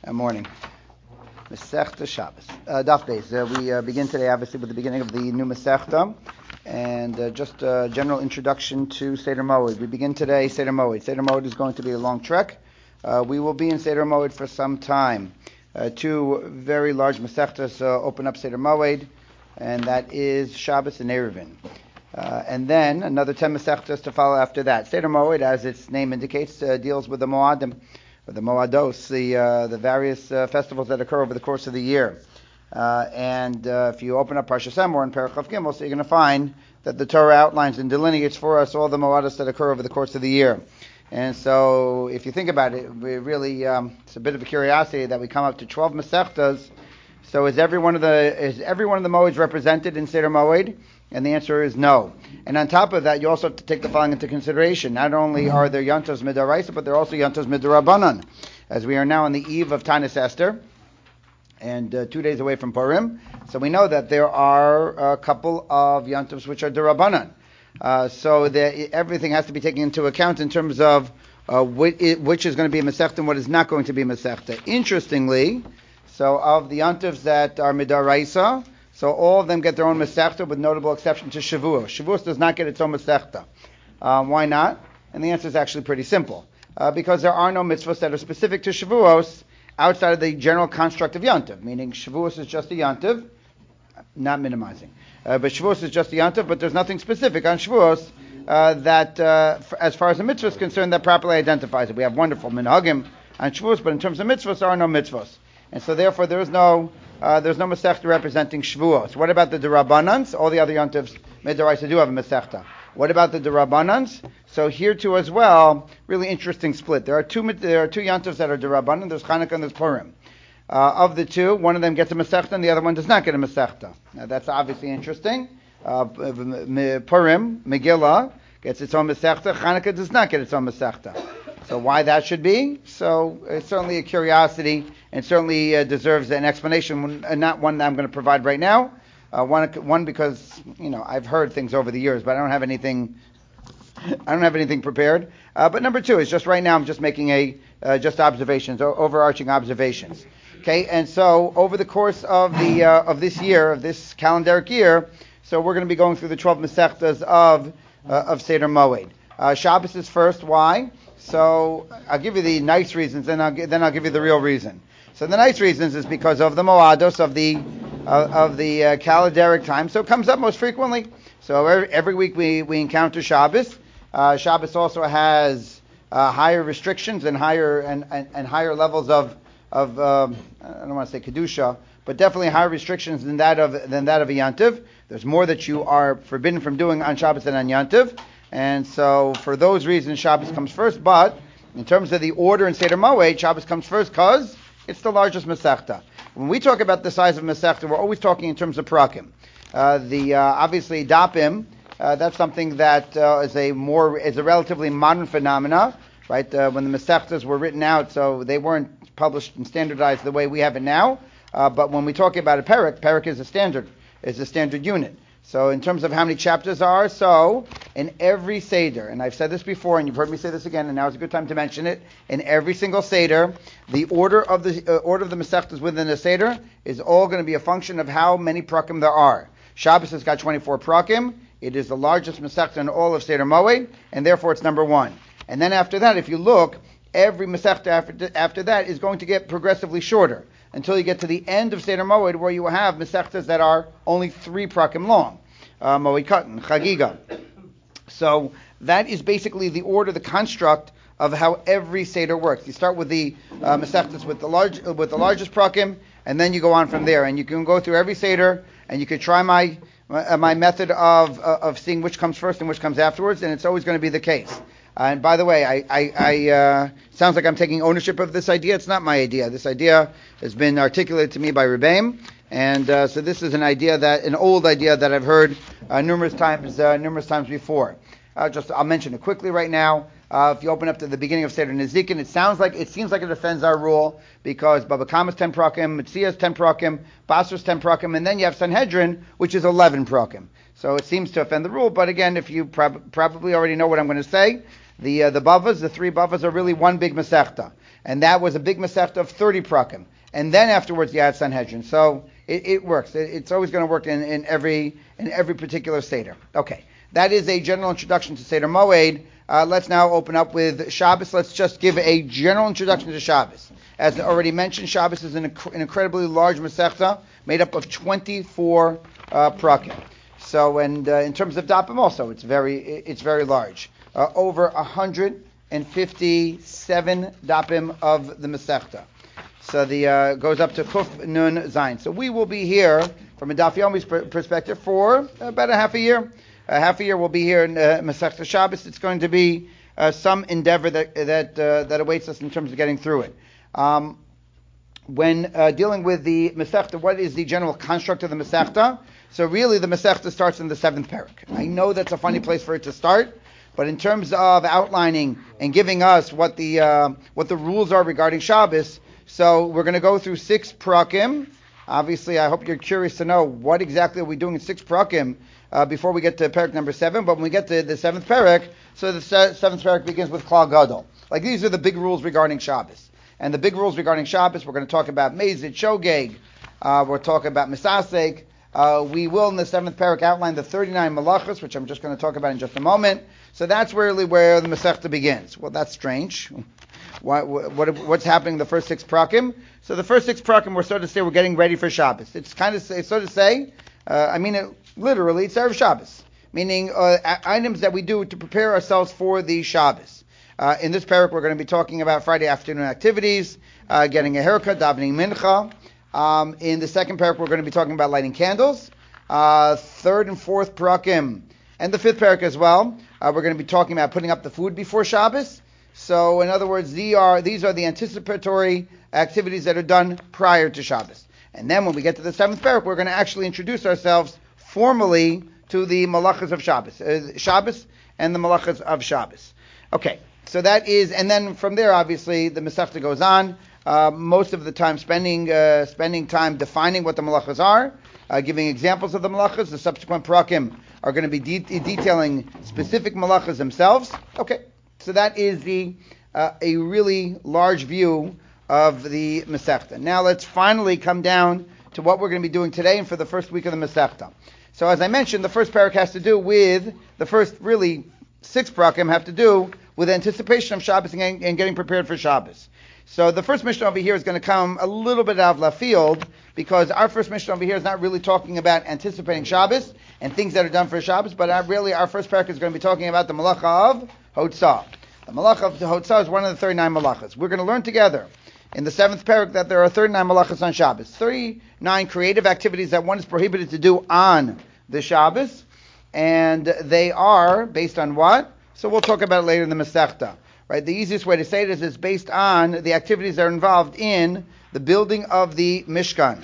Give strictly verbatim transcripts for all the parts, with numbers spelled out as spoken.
Uh, morning. Masechta Shabbos. Uh, Daf Beis. Uh, we uh, begin today, obviously, with the beginning of the new Masechta, and uh, just a general introduction to Seder Moed. We begin today Seder Moed. Seder Moed is going to be a long trek. Uh, we will be in Seder Moed for some time. Uh, two very large Masechtas uh, open up Seder Moed, and that is Shabbos and Eruvin. Uh, and then another ten Masechtas to follow after that. Seder Moed, as its name indicates, uh, deals with the Moadim, the Moados, the uh, the various uh, festivals that occur over the course of the year. Uh, and uh, if you open up Parshas Emor and Perek Chav Gimel, so you're going to find that the Torah outlines and delineates for us all the Moados that occur over the course of the year. And so, if you think about it, we really um, it's a bit of a curiosity that we come up to twelve Masechtas. So is every one of the is every one of the Moeds represented in Seder Moed? And the answer is no. And on top of that, you also have to take the following into consideration. Not only are there Yantos Midaraisa, but there are also Yantos Midarabanan. As we are now on the eve of Tanis Esther, and uh, two days away from Purim. So we know that there are a couple of Yantos which are Durabanan. Uh, so the, everything has to be taken into account in terms of uh, which, which is going to be a Masechta and what is not going to be a Masechta. Interestingly, so of the Yantos that are Midaraisa, so all of them get their own Masechta, with notable exception to Shavuos. Shavuos does not get its own Masechta. Uh, why not? And the answer is actually pretty simple. Uh, because there are no mitzvahs that are specific to Shavuos outside of the general construct of Yantiv, meaning Shavuos is just a Yantiv, not minimizing. Uh, but Shavuos is just a Yantiv, but there's nothing specific on Shavuos uh, that, uh, f- as far as the mitzvah is concerned, that properly identifies it. We have wonderful minhagim on Shavuos, but in terms of mitzvahs, there are no mitzvahs. And so therefore there is no uh, there's no Masechta representing Shavuos. What about the Durabanans? All the other Yantivs, Midaraisa, do have a Masechta. What about the Durabanans? So here too as well, really interesting split. There are two there are two Yantivs that are Durabanan. There's Chanukah and there's Purim. Uh, of the two, one of them gets a Masechta and the other one does not get a Masechta. Now that's obviously interesting. Uh, Purim, Megillah, gets its own Masechta. Chanukah does not get its own Masechta. So why that should be? So it's certainly a curiosity and certainly uh, deserves an explanation, and not one that I'm going to provide right now. Uh, one, one because you know I've heard things over the years, but I don't have anything. I don't have anything prepared. Uh, but number two is just right now I'm just making a uh, just observations, o- overarching observations. Okay, and so over the course of the uh, of this year, of this calendaric year, so we're going to be going through the twelve Masechtas of uh, of Seder Moed. Uh, Shabbos is first. Why? So I'll give you the nice reasons, and I'll gi- then I'll give you the real reason. So the nice reasons is because of the Moados of the uh, of the uh, calendaric time. So it comes up most frequently. So every, every week we, we encounter Shabbos. Uh, Shabbos also has uh, higher restrictions and higher and, and, and higher levels of of um, I don't want to say kedusha, but definitely higher restrictions than that of than that of a yantiv. There's more that you are forbidden from doing on Shabbos than on yantiv. And so, for those reasons, Shabbos comes first. But in terms of the order in Seder Moed, Shabbos comes first because it's the largest Masechta. When we talk about the size of Masechta, we're always talking in terms of prakim. Uh, the uh, obviously dapim, uh, that's something that uh, is a more is a relatively modern phenomena, right? Uh, when the Masechtas were written out, so they weren't published and standardized the way we have it now. Uh, but when we talk about a perek, perek is a standard, is a standard unit. So in terms of how many chapters are, so in every Seder, and I've said this before, and you've heard me say this again, and now is a good time to mention it, in every single Seder, the order of the uh, order of the Masechtas within the Seder is all going to be a function of how many prakim there are. Shabbos has got twenty-four prakim. It is the largest Masechta in all of Seder Moed, and therefore it's number one. And then after that, if you look, every Masechta after, after that is going to get progressively shorter, until you get to the end of Seder Moed, where you have Masechtas that are only three prakim long. Uh, Moed Katan, Chagiga. So that is basically the order, the construct of how every Seder works. You start with the uh, Masechtas with the large, uh, with the largest prakim, and then you go on from there. And you can go through every Seder, and you could try my my, my method of uh, of seeing which comes first and which comes afterwards, and it's always going to be the case. Uh, and by the way, I, I, I uh, sounds like I'm taking ownership of this idea. It's not my idea. This idea has been articulated to me by Rebbeim, and uh, so this is an idea that, an old idea that I've heard uh, numerous times, uh, numerous times before. Uh, just, I'll mention it quickly right now. Uh, if you open up to the beginning of Seder Nezikin, it sounds like, it seems like it offends our rule, because Baba Kama's ten prakim, Mitzia's ten prakim, Basra's ten prakim, and then you have Sanhedrin, which is eleven prakim. So it seems to offend the rule, but again, if you prob- probably already know what I'm going to say, The uh, the bavas, the three bavas, are really one big masechta. and that was a big Masechta of thirty prakim. And then afterwards, you add Sanhedrin. So it, it works. It, it's always going to work in, in every in every particular Seder. Okay, that is a general introduction to Seder Moed. Uh, let's now open up with Shabbos. Let's just give a general introduction to Shabbos. As already mentioned, Shabbos is an, an incredibly large Masechta made up of twenty-four uh, prakim. So, and uh, in terms of dapim also, it's very it's very large. Uh, over one hundred fifty-seven dapim of the Masechta. So the uh, goes up to Kuf Nun Zayin. So we will be here from a Daf Yomi's per- perspective for about a half a year. A half a year we'll be here in uh, Masechta Shabbos. It's going to be uh, some endeavor that that uh, that awaits us in terms of getting through it. Um, when uh, dealing with the Masechta, what is the general construct of the Masechta? So really the Masechta starts in the seventh parak. I know that's a funny place for it to start, but in terms of outlining and giving us what the uh, what the rules are regarding Shabbos, so we're going to go through six prakim. Obviously, I hope you're curious to know what exactly are we doing in six prakim uh, before we get to parak number seven. But when we get to the seventh parak, so the se- seventh parak begins with Klal Gadol. Like these are the big rules regarding Shabbos. And the big rules regarding Shabbos, we're going to talk about Mezid, Shogeg, uh, we're talking about Misasek. Uh, we will in the seventh parak outline the thirty-nine malachos, which I'm just going to talk about in just a moment. So that's really where the Masechta begins. Well, that's strange. What, what, what's happening in the first six prakim? So the first six prakim, we're so to say, we're getting ready for Shabbos. It's kind of say, so to say, uh, I mean it literally, it's Erev Shabbos, meaning uh, items that we do to prepare ourselves for the Shabbos. Uh, in this parak, we're going to be talking about Friday afternoon activities, uh, getting a haircut, davening mincha. Um, in the second parak, we're going to be talking about lighting candles. Uh, third and fourth prakim, and the fifth parak as well, uh, we're going to be talking about putting up the food before Shabbos. So, in other words, these are, these are the anticipatory activities that are done prior to Shabbos. And then when we get to the seventh parak, we're going to actually introduce ourselves formally to the malachas of Shabbos, uh, Shabbos and the malachas of Shabbos. Okay, so that is, and then from there, obviously, the Masechta goes on. Uh, most of the time, spending uh, spending time defining what the malachas are, uh, giving examples of the malachas. The subsequent prakim are going to be de- detailing specific malachas themselves. Okay. So that is the uh, a really large view of the Masechta. Now let's finally come down to what we're going to be doing today and for the first week of the Masechta. So as I mentioned, the first parak has to do with, the first really six prakim have to do with anticipation of Shabbos and, and getting prepared for Shabbos. So the first mission over here is going to come a little bit out of left field because our first mission over here is not really talking about anticipating Shabbos and things that are done for Shabbos, but our, really our first parak is going to be talking about the malacha of Hotzah. The malacha of Hotzah is one of the thirty-nine malachas. We're going to learn together in the seventh parak that there are thirty-nine malachas on Shabbos. thirty-nine creative activities that one is prohibited to do on the Shabbos. And they are based on what? So we'll talk about it later in the Masechta. Right? The easiest way to say it is it's based on the activities that are involved in the building of the Mishkan.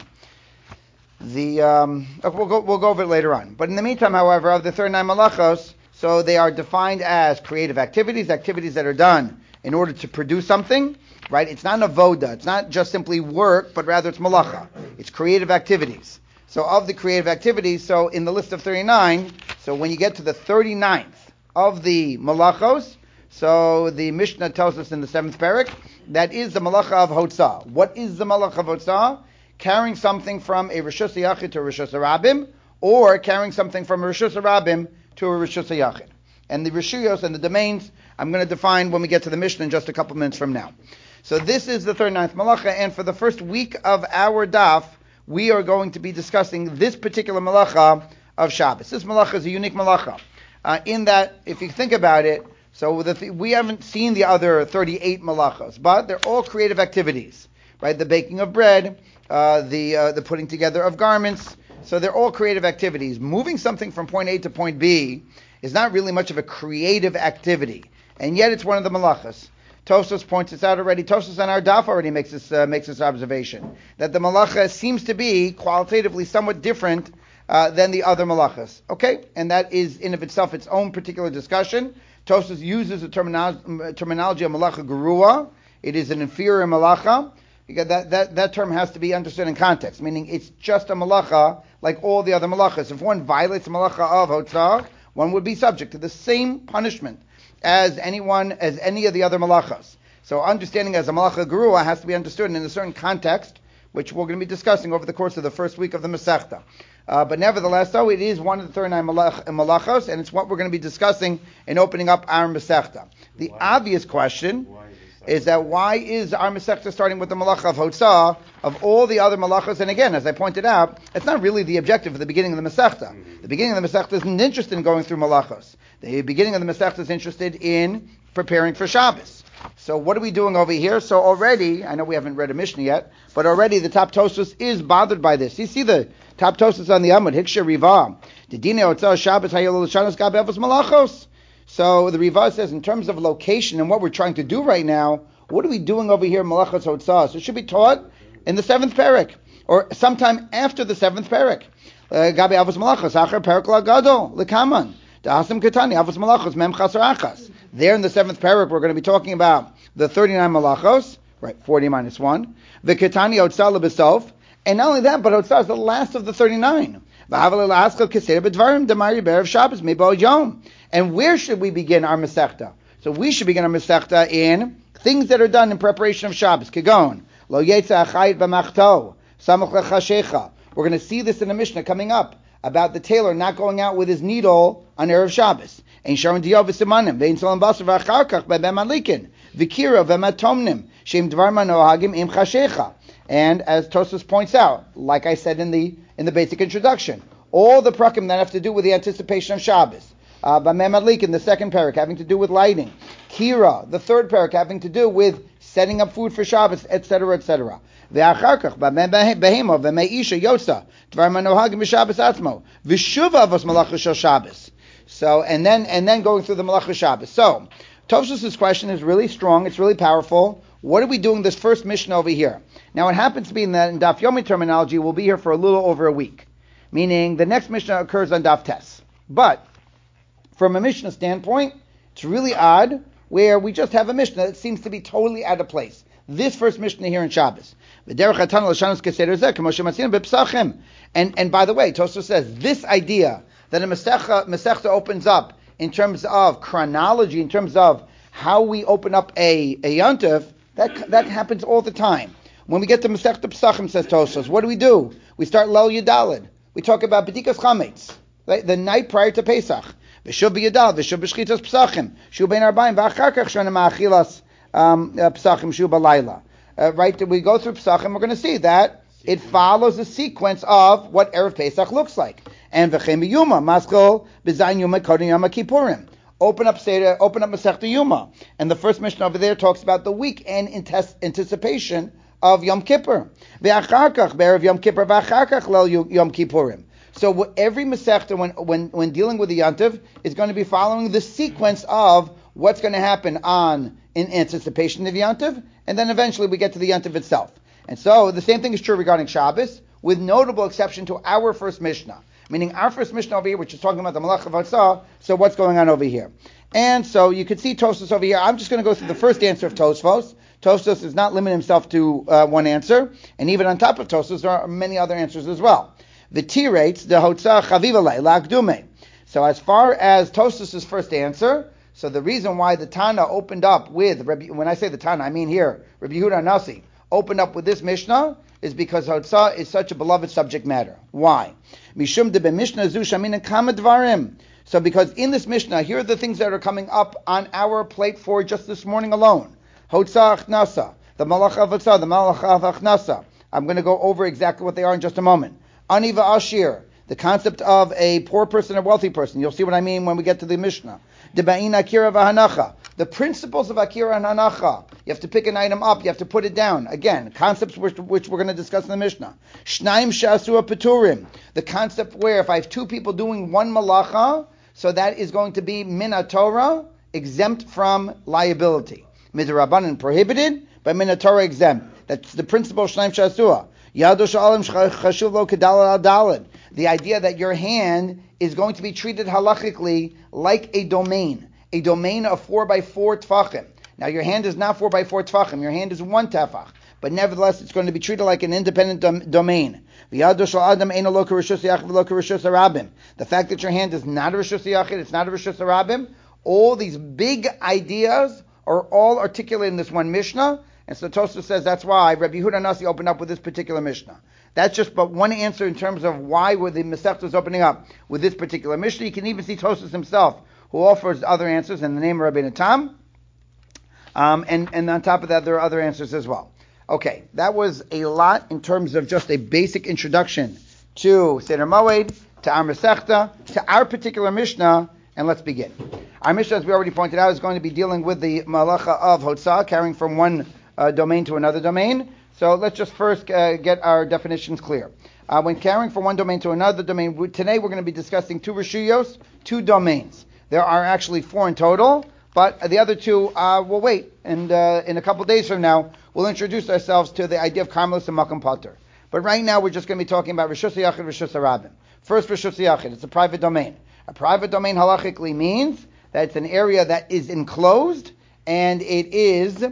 The um, we'll go we'll go over it later on. But in the meantime, however, of the thirty-nine malachos, so they are defined as creative activities, activities that are done in order to produce something. Right? It's not an avoda. It's not just simply work, but rather it's malacha. It's creative activities. So of the creative activities, so in the list of thirty-nine, so when you get to the thirty-ninth of the malachos, so the Mishnah tells us in the seventh parak, that is the malacha of Hotzah. What is the malacha of Hotzah? Carrying something from a Rishus HaYachid to a Rishus HaRabim, or carrying something from a Rishus HaRabim to a Rishus HaYachid. And the Rishuyos and the domains, I'm going to define when we get to the Mishnah in just a couple minutes from now. So this is the thirty-ninth malacha, and for the first week of our daf, we are going to be discussing this particular malacha of Shabbos. This malacha is a unique malacha, uh, in that, if you think about it, so the th- we haven't seen the other thirty-eight malachos, but they're all creative activities, right? The baking of bread, uh, the uh, the putting together of garments. So they're all creative activities. Moving something from point A to point B is not really much of a creative activity, and yet it's one of the malachas. Tosfos points this out already. Tosfos on our daf already makes this uh, makes this observation that the malacha seems to be qualitatively somewhat different uh, than the other malachas. Okay, and that is in of itself its own particular discussion. Tosfos uses the terminology, terminology of malacha gerua. It is an inferior malacha. Because that, that, that term has to be understood in context, meaning it's just a malacha like all the other malachas. If one violates the malacha of Hotzah, one would be subject to the same punishment as anyone, as any of the other malachas. So understanding as a malacha gerua has to be understood in a certain context, which we're going to be discussing over the course of the first week of the Masechta. Uh, but nevertheless, though, it is one of the thirty-nine malach- malachos, and it's what we're going to be discussing in opening up our Masechta. The why? obvious question is that why is our Masechta starting with the malacha of Hotzah of all the other malachos? And again, as I pointed out, it's not really the objective of the beginning of the Masechta. Mm-hmm. The beginning of the Masechta isn't interested in going through malachos. The beginning of the Masechta is interested in preparing for Shabbos. So what are we doing over here? So already, I know we haven't read a Mishnah yet, but already the top Tosfos is bothered by this. You see the top Tosfos on the Amud, Hiksha Riva. Didine Otzah Shabbos Hayel L'Shanos Gab Evos Malachos. So the Riva says, in terms of location and what we're trying to do right now, what are we doing over here, Malachos Hotzah? So it should be taught in the seventh parak, or sometime after the seventh parak. Gabi Avos Malachos, Acher Parak Lagadol, Lekaman. Da'asim Ketani, Avos Malachos, Mem Chasar Achas. There in the seventh parak, we're going to be talking about the thirty-nine Malachos, right, forty minus one. The Ketani Hotzah Lebesof. And not only that, but Hotzah is the last of the thirty-nine. And where should we begin our Masechta? So we should begin our Masechta in things that are done in preparation of Shabbos. Kegon, lo yetza achayit b'machto, samuch lechashecha. We're going to see this in the Mishnah coming up about the tailor not going out with his needle on Erev Shabbos. Ein sharon diyo v'simanim, ve'in solam basar v'achar kach be'bem alikin, v'kira v'matomnim, shem dvar manohagim im chashecha. And as Tosfos points out, like I said in the in the basic introduction, all the prakim that have to do with the anticipation of Shabbos, uh, B'mem Adlik in the second parak having to do with lighting, Kira, the third parak having to do with setting up food for Shabbos, et cetera, et cetera. Ve'acharkach B'mem Behemo V'meisha Yotza Dvar Manohagim B'Shabbos Atzmo V'shuva Avos Malachos Shel Shabbos. So and then and then going through the Malachos Shabbos. So Tosfos' question is really strong. It's really powerful. What are we doing this first Mishnah over here? Now it happens to be in, the, in Daf Yomi terminology, we'll be here for a little over a week. Meaning the next Mishnah occurs on Daf Tes. But from a Mishnah standpoint, it's really odd where we just have a Mishnah that seems to be totally out of place. This first Mishnah here in Shabbos. And, and by the way, Tosfos says this idea that a Masechta, Masechta opens up in terms of chronology, in terms of how we open up a, a Yontif, that that happens all the time. When we get to Masechta Pesachim, says Tosfos, what do we do? We start Lel Yudalid. We talk about B'dikas Chametz, right? The night prior to Pesach. V'shuv b'Yudal, v'shuv b'Shchitas Pesachim, shuv bein Arbaim, v'achar kach shana ma'achilas Pesachim, shuv b'layla. Right? We go through Pesachim, we're going to see that it follows a sequence of what Erev Pesach looks like. And v'chem b'Yuma, maskol b'zayin Yuma kodin Yom Kippurim. Open up Seder, open up Masechta Yuma. And the first Mishnah over there talks about the weekend anticipation of Yom Kippur. Ve'achar kach be'erev Yom Kippur, v'achar kach lel Yom Kippurim. So every Masechta, when, when, when dealing with the Yontif, is going to be following the sequence of what's going to happen on in anticipation of the Yontif, and then eventually we get to the Yontif itself. And so the same thing is true regarding Shabbos, with notable exception to our first Mishnah. Meaning our first Mishnah over here, which is talking about the Malach of Hotzah, so what's going on over here? And so you could see Tosfos over here. I'm just going to go through the first answer of Tosfos. Tosfos does not limit himself to uh, one answer, and even on top of Tosfos, there are many other answers as well. The T rates, the Hotzah Chavivalei, La'akdume. So as far as Tosfos' first answer, so the reason why the Tana opened up with, when I say the Tana, I mean here, Rabbi Yehuda Nasi, opened up with this Mishnah, is because Hotzah is such a beloved subject matter. Why? Mishum de Mishnah zu shamin kama dvarim. So because in this Mishnah, here are the things that are coming up on our plate for just this morning alone. Hotzah achnasa, the malach of Hotzah, the malach of achnasa. I'm going to go over exactly what they are in just a moment. Ani va'ashir, the concept of a poor person and wealthy person. You'll see what I mean when we get to the Mishnah. Deba'in akira v'hanacha. The principles of Akira and Hanacha. You have to pick an item up, you have to put it down. Again, concepts which, which we're going to discuss in the Mishnah. Shnaim Shasua Peturim. The concept where if I have two people doing one malacha, so that is going to be Min Torah, exempt from liability. Midrabanan prohibited, but Min Torah exempt. That's the principle of Shnaim Shasua. Yado Shalom Chashuv Lo Kedalad Al Dalad. The idea that your hand is going to be treated halachically like a domain. A domain of four by four tefachim. Now your hand is not four by four tefachim. Your hand is one tefach. But nevertheless, it's going to be treated like an independent dom- domain. The fact that your hand is not a Rishus Yachid, it's not a Rishus Harabim, all these big ideas are all articulated in this one Mishnah. And so Tosfos says that's why Rabbi Yehuda Nasi opened up with this particular Mishnah. That's just but one answer in terms of why were the Masechta is opening up with this particular Mishnah. You can even see Tosfos himself, who offers other answers in the name of Rabbi Tam. Um, and, and on top of that, there are other answers as well. Okay, that was a lot in terms of just a basic introduction to Seder Moed, to our Masechta, to our particular Mishnah, and let's begin. Our Mishnah, as we already pointed out, is going to be dealing with the Malacha of Hotzah, carrying from one uh, domain to another domain. So let's just first uh, get our definitions clear. Uh, when carrying from one domain to another domain, we, today we're going to be discussing two Rishuyos, two domains. There are actually four in total, but the other two uh, will wait, and uh, in a couple days from now, we'll introduce ourselves to the idea of Karmelis and Makam Pater. But right now, we're just going to be talking about Rishus HaYachid, Rishus HaRabim. First, Rishus HaYachid, it's a private domain. A private domain halachically means that it's an area that is enclosed, and it is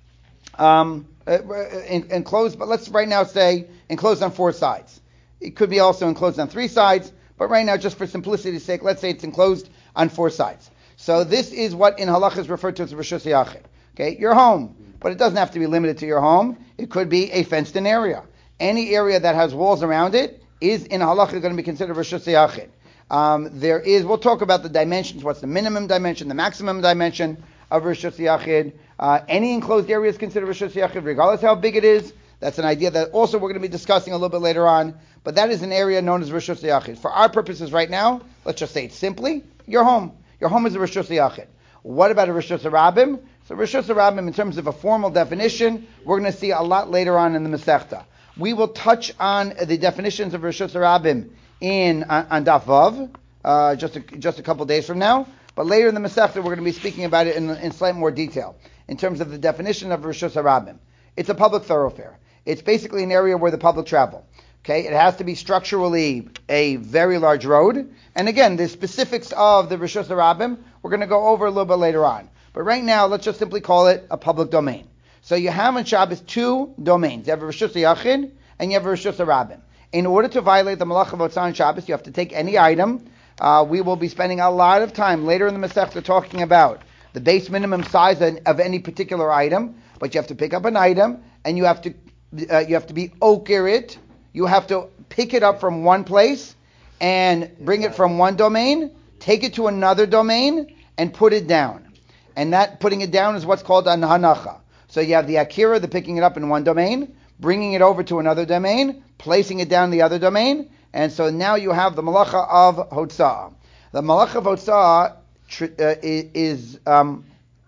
um, enclosed, but let's right now say enclosed on four sides. It could be also enclosed on three sides, but right now, just for simplicity's sake, let's say it's enclosed on four sides. So this is what in halacha is referred to as Rishus HaYachid. Okay, your home, but it doesn't have to be limited to your home. It could be a fenced-in area. Any area that has walls around it is in halacha going to be considered Rishus HaYachid. Um, there is, we'll talk about the dimensions. What's the minimum dimension, the maximum dimension of Rishus HaYachid? Uh, any enclosed area is considered Rishus HaYachid, regardless how big it is. That's an idea that also we're going to be discussing a little bit later on. But that is an area known as Rishus HaYachid. For our purposes right now, let's just say it simply, your home. Your home is a Rishus HaYachid. What about a Rishus HaRabim? So Rishus HaRabim, in terms of a formal definition, we're going to see a lot later on in the Masechta. We will touch on the definitions of Rishus HaRabim in on, on Daf Vav, uh, just a, just a couple days from now. But later in the Masechta, we're going to be speaking about it in, in slightly more detail in terms of the definition of Rishus HaRabim. It's a public thoroughfare. It's basically an area where the public travel. Okay, it has to be structurally a very large road. And again, the specifics of the Rishus HaRabim, we're going to go over a little bit later on. But right now, let's just simply call it a public domain. So you have on Shabbos two domains. You have a Rishus HaYachid and you have a Rishus HaRabim. In order to violate the Malach of Hotzah on Shabbos, you have to take any item. Uh, we will be spending a lot of time later in the Masechta talking about the base minimum size of any particular item. But you have to pick up an item and you have to uh, you have to be oker it. You have to pick it up from one place and bring it from one domain, take it to another domain, and put it down. And that putting it down is what's called an hanacha. So you have the akira, the picking it up in one domain, bringing it over to another domain, placing it down in the other domain, and so now you have the malacha of hotzah. The malacha of hotzah uh, is um,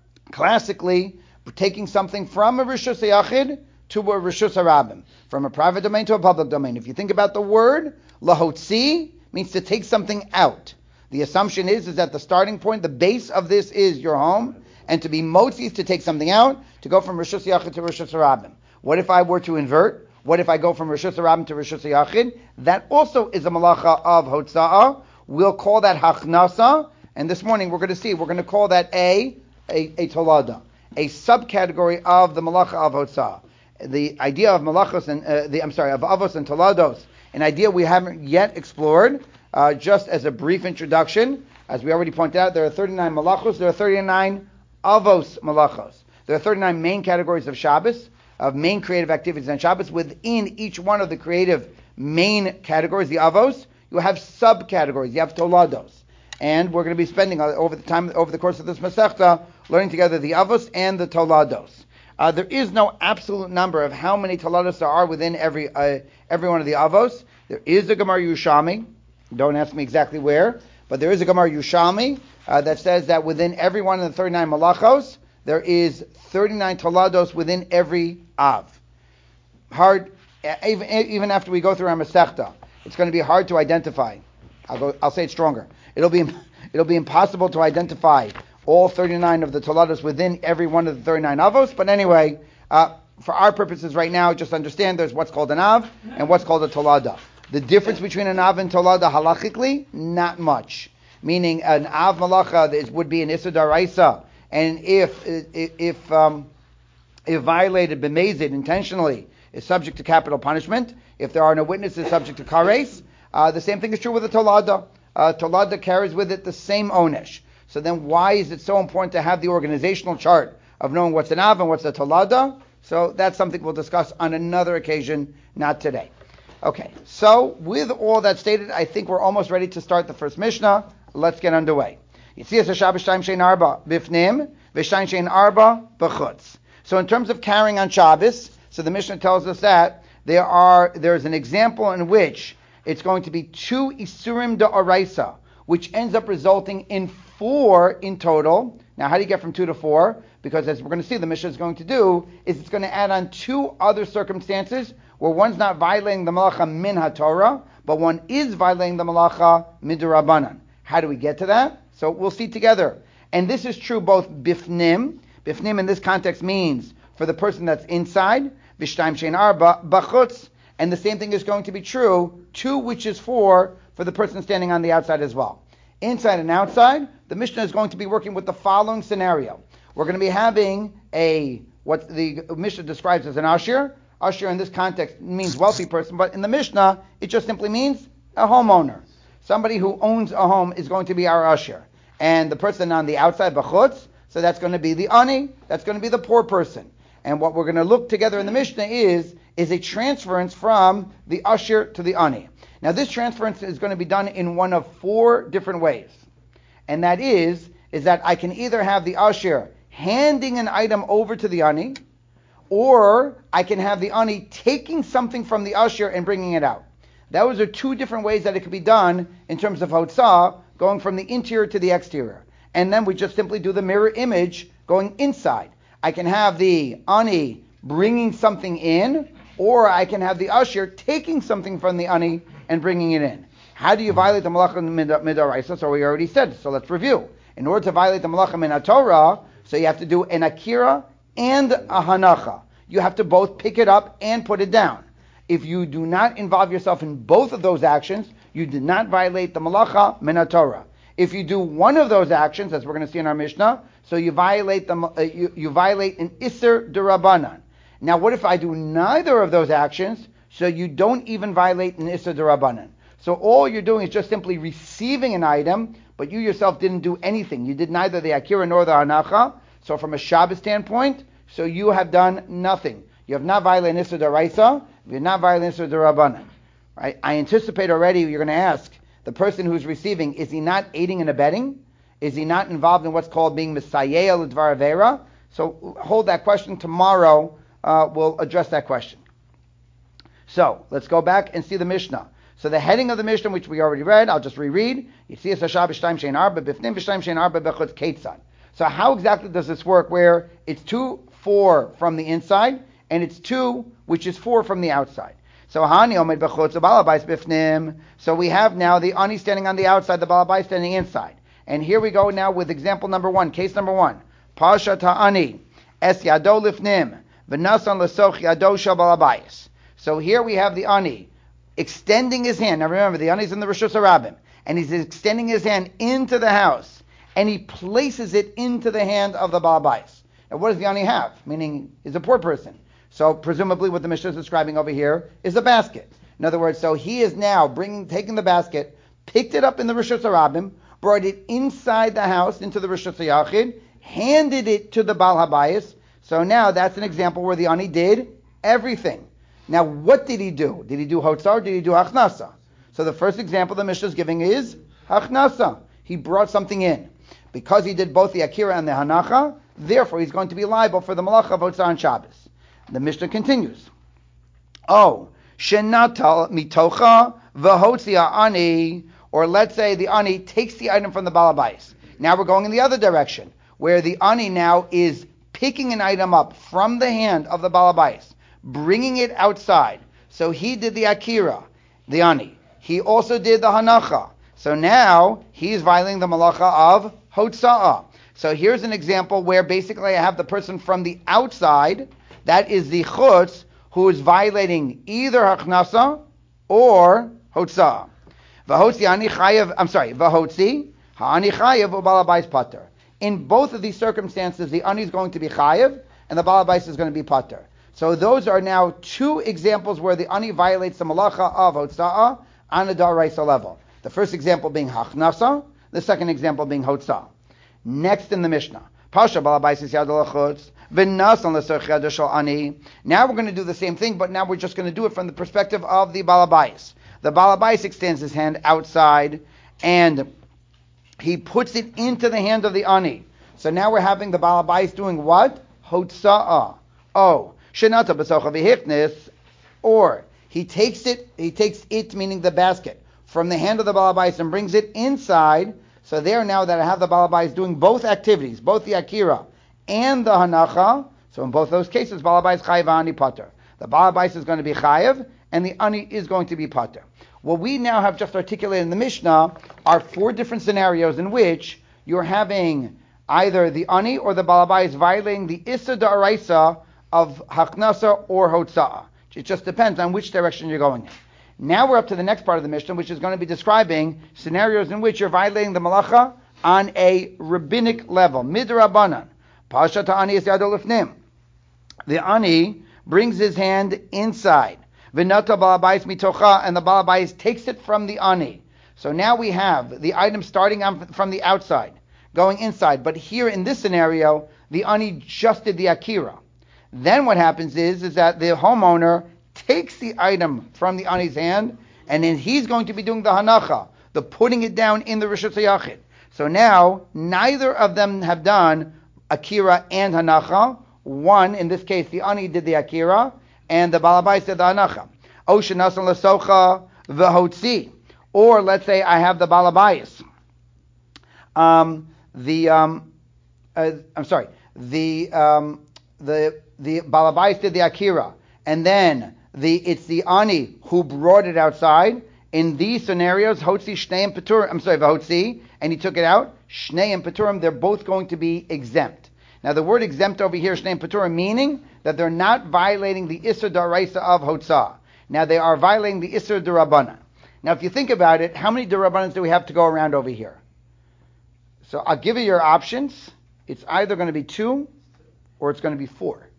classically taking something from a Rishus HaYachid to a Rishus HaRabim, from a private domain to a public domain. If you think about the word, lahotzi means to take something out. The assumption is, is that the starting point, the base of this is your home, and to be motzi is to take something out, to go from Rishus HaYachid to Rishus HaRabim. What if I were to invert? What if I go from Rishus HaRabim to Rishus HaYachid? That also is a malacha of hotza'ah. We'll call that hachnasa, and this morning we're going to see, we're going to call that a, a, a tolada, a subcategory of the malacha of hotza'ah. The idea of malachos and uh, the I'm sorry of avos and talados, an idea we haven't yet explored. Uh, just as a brief introduction, as we already pointed out, there are thirty-nine malachos. There are thirty-nine avos malachos. There are thirty-nine main categories of Shabbos, of main creative activities on Shabbos. Within each one of the creative main categories, the avos, you have subcategories. You have tolados, and we're going to be spending over the time over the course of this masechta learning together the avos and the tolados. Uh, there is no absolute number of how many tolados there are within every uh, every one of the avos. There is a Gemara Yushami. Don't ask me exactly where, but there is a Gemara Yushami uh, that says that within every one of the thirty-nine malachos, there is thirty-nine tolados within every av. Hard, even, even after we go through our masechta, it's going to be hard to identify. I'll go. I'll say it stronger. It'll be it'll be impossible to identify all thirty-nine of the tolados within every one of the thirty-nine avos. But anyway, uh, for our purposes right now, just understand there's what's called an av and what's called a tolada. The difference between an av and tolada halachically, not much. Meaning an av malacha is, would be an issa daraisa, and if if if, um, if violated b'mezid intentionally, is subject to capital punishment. If there are no witnesses, subject to kares. Uh, the same thing is true with a tolada. Uh, tolada carries with it the same onesh. So then why is it so important to have the organizational chart of knowing what's an av and what's a tolada. So that's something we'll discuss on another occasion, not today. Okay, so with all that stated, I think we're almost ready to start the first Mishnah. Let's get underway. So in terms of carrying on Shabbos, so the Mishnah tells us that there are there's an example in which it's going to be two Isurim Da'araisa, which ends up resulting in four in total. Now, how do you get from two to four? Because as we're going to see, the Mishnah is going to do is it's going to add on two other circumstances where one's not violating the malacha min haTorah, but one is violating the malacha midrabanan. How do we get to that? So we'll see together. And this is true both bifnim. Bifnim in this context means for the person that's inside, v'shtaim shein arba bachutz. And the same thing is going to be true, two which is four, for the person standing on the outside as well. Inside and outside, the Mishnah is going to be working with the following scenario. We're going to be having a, what the Mishnah describes as an ashir. Ashir in this context means wealthy person, but in the Mishnah, it just simply means a homeowner. Somebody who owns a home is going to be our ashir. And the person on the outside, bachutz, so that's going to be the ani, that's going to be the poor person. And what we're going to look together in the Mishnah is, is a transference from the ashir to the ani. Now this transference is going to be done in one of four different ways. And that is, is that I can either have the ashir handing an item over to the ani, or I can have the ani taking something from the ashir and bringing it out. Those are two different ways that it could be done in terms of hotzah, going from the interior to the exterior. And then we just simply do the mirror image going inside. I can have the ani bringing something in, or I can have the ashir taking something from the ani and bringing it in. How do you violate the malacha midaraisa? So we already said, so let's review. In order to violate the malacha min haTorah, so you have to do an akira and a hanacha. You have to both pick it up and put it down. If you do not involve yourself in both of those actions, you did not violate the malacha min haTorah. If you do one of those actions, as we're going to see in our Mishnah, so you violate the uh, you, you violate an iser derabanan. Now, what if I do neither of those actions? So you don't even violate an iser derabanan. So all you're doing is just simply receiving an item, but you yourself didn't do anything. You did neither the akira nor the hanacha. So from a Shabbos standpoint, so you have done nothing. You have not violated iser deraisa. You have not violated iser derabanan. Right? I anticipate already you're going to ask, the person who's receiving, is he not aiding and abetting? Is he not involved in what's called being misayeh l'dvar avera? So hold that question. Tomorrow uh, we'll address that question. So let's go back and see the Mishnah. So the heading of the Mishnah, which we already read, I'll just reread. So how exactly does this work where it's two, four from the inside, and it's two, which is four from the outside? So So we have now the ani standing on the outside, the balabais standing inside. And here we go now with example number one, case number one. Pasha ta'ani es yado lifnim v'nasan l'soch yado shel balabais. So here we have the ani extending his hand. Now remember, the ani is in the Rishus HaRabim, and he's extending his hand into the house, and he places it into the hand of the balabais. And what does the ani have? Meaning, he's a poor person. So presumably what the Mishnah is describing over here is a basket. In other words, so he is now bringing, taking the basket, picked it up in the Rishus HaRabim, brought it inside the house into the Rishus HaYachid, handed it to the Baal HaBayis. So now that's an example where the ani did everything. Now what did he do? Did he do hotzah or did he do hachnasa? So the first example the Mishnah is giving is hachnasa. He brought something in. Because he did both the akira and the hanacha, therefore he's going to be liable for the malacha of hotzah on Shabbos. The Mishnah continues. Oh, shenatal mitocha v'hotzia ani, or let's say the ani takes the item from the balabais. Now we're going in the other direction, where the ani now is picking an item up from the hand of the balabais, bringing it outside. So he did the akira, the ani. He also did the hanacha. So now he's violating the malacha of hotza'ah. So here's an example where basically I have the person from the outside, that is the chutz, who is violating either hachnasa or hotza'ah. V'hotzi ani chayev, I'm sorry, v'hotzi ha'ani chayev u'balabais pater. In both of these circumstances, the ani is going to be chayev and the balabais is going to be pater. So those are now two examples where the ani violates the malacha of hotza'ah on a daraisa level. The first example being hachnasa, the second example being hotza'ah. Next in the Mishnah, Pasha balabais is yad lachutz. Now we're going to do the same thing, but now we're just going to do it from the perspective of the balabais. The balabais extends his hand outside, and he puts it into the hand of the ani. So now we're having the balabais doing what? Hotza'a. Oh, shenata b'socha v'hichnis, or he takes it, he takes it, meaning the basket, from the hand of the balabais and brings it inside. So there now that I have the balabais doing both activities, both the akira and the hanacha. So in both those cases, balabais chayiv ani pater. The balabais is going to be chayiv, and the ani is going to be pater. What we now have just articulated in the Mishnah are four different scenarios in which you're having either the ani or the balabais violating the issa da'araisa of haknasa or hotza'ah. It just depends on which direction you're going in. Now we're up to the next part of the Mishnah, which is going to be describing scenarios in which you're violating the malacha on a rabbinic level, midrabanan. Pasha ta'ani is yado lifnim. The ani brings his hand inside. V'nata balabais mitocha, and the balabais takes it from the ani. So now we have the item starting from the outside, going inside. But here in this scenario, the ani just did the akira. Then what happens is, is that the homeowner takes the item from the ani's hand, and then he's going to be doing the hanacha, the putting it down in the rishut hayachid. So now, neither of them have done akira and hanacha. One, in this case, the ani did the akira, and the balabais did the hanacha. Oshen nasan lasocha v'hotzi. Or let's say I have the balabais. Um, the um, uh, I'm sorry. The um, the the balabais did the akira, and then the it's the ani who brought it outside. In these scenarios, hotzi shnei and peturim. I'm sorry, v'hotzi, and he took it out. Shnei and peturim, they're both going to be exempt. Now the word exempt over here, shnei and peturim, meaning that they're not violating the isur daraisa of hotzah. Now they are violating the isur darabanan. Now if you think about it, how many darabanans do we have to go around over here? So I'll give you your options. It's either going to be two or it's going to be four.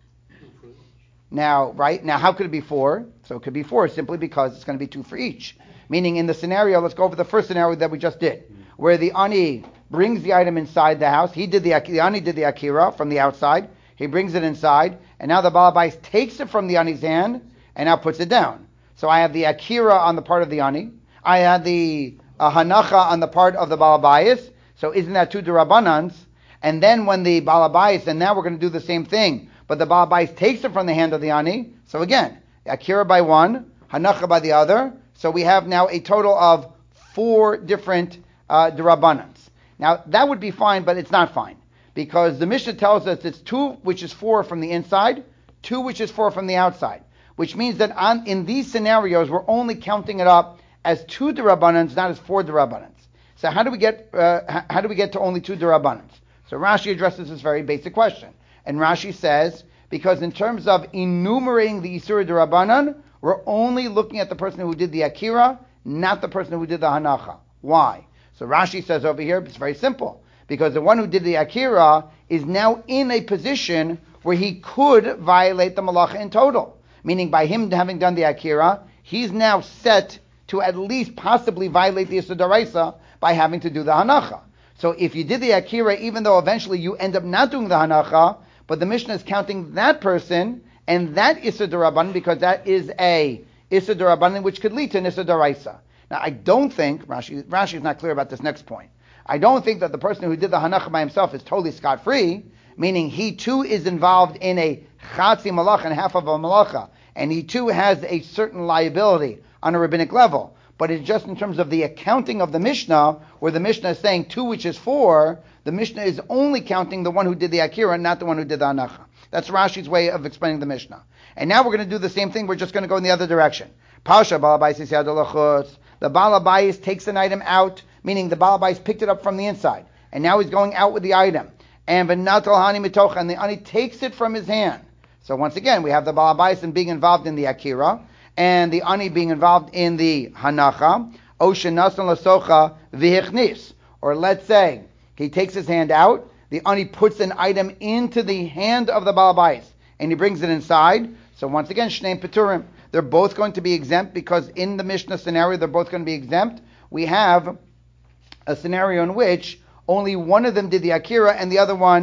Now, right? Now how could it be four? So it could be four simply because it's going to be two for each. Meaning in the scenario, let's go over the first scenario that we just did, where the ani brings the item inside the house. He did the, the ani did the akira from the outside. He brings it inside, and now the balabais takes it from the ani's hand and now puts it down. So I have the akira on the part of the ani. I had the uh, hanacha on the part of the balabais. So isn't that two derabanans? And then when the balabais, and now we're going to do the same thing, but the balabais takes it from the hand of the ani. So again, akira by one, hanacha by the other. So we have now a total of four different uh, derabanans. Now that would be fine, but it's not fine, because the Mishnah tells us it's two, which is four from the inside, two, which is four from the outside, which means that on, in these scenarios, we're only counting it up as two derabanans, not as four derabanans. So how do we get uh, how do we get to only two derabanans? So Rashi addresses this very basic question, and Rashi says, because in terms of enumerating the isur derabanan, we're only looking at the person who did the akira, not the person who did the hanacha. Why? So Rashi says over here, it's very simple, because the one who did the akira is now in a position where he could violate the malacha in total. Meaning by him having done the akira, he's now set to at least possibly violate the isur daraisa by having to do the hanacha. So if you did the akira, even though eventually you end up not doing the hanacha, but the Mishnah is counting that person and that isur darabanan, because that is a isur darabanan which could lead to an isur daraisa. Now I don't think, Rashi, Rashi is not clear about this next point, I don't think that the person who did the hanacha by himself is totally scot-free, meaning he too is involved in a chatzi malacha and half of a malacha, and he too has a certain liability on a rabbinic level. But it's just in terms of the accounting of the Mishnah, where the Mishnah is saying two, which is four, the Mishnah is only counting the one who did the akira, not the one who did the hanacha. That's Rashi's way of explaining the Mishnah. And now we're going to do the same thing, we're just going to go in the other direction. Pasha balabais is yadolachutz. The balabais takes an item out, meaning the balabais picked it up from the inside, and now he's going out with the item. And v'natal hani mitocha, and the ani takes it from his hand. So once again, we have the balabais and being involved in the akira, and the ani being involved in the hanacha. Oshen nasan lasocha v'hichnis. Or let's say he takes his hand out, the ani puts an item into the hand of the balabais, and he brings it inside. So once again, shnei peturim. They're both going to be exempt, because in the Mishnah scenario, they're both going to be exempt. We have a scenario in which only one of them did the akira and the other one